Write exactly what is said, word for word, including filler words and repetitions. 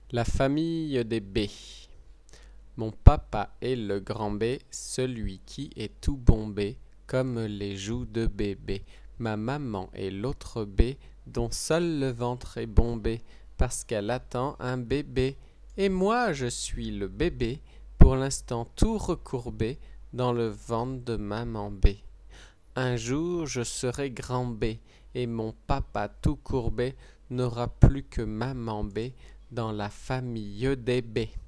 La famille des B. Mon papa est le grand B, celui qui est tout bombé, comme les joues de bébé. Ma maman est l'autre B, dont seul le ventre est bombé, parce qu'elle attend un bébé. Et moi je suis le bébé, pour l'instant tout recourbé, dans le ventre de maman B. Un jour je serai grand B, et mon papa tout courbé n'aura plus que maman B dans la famille des B.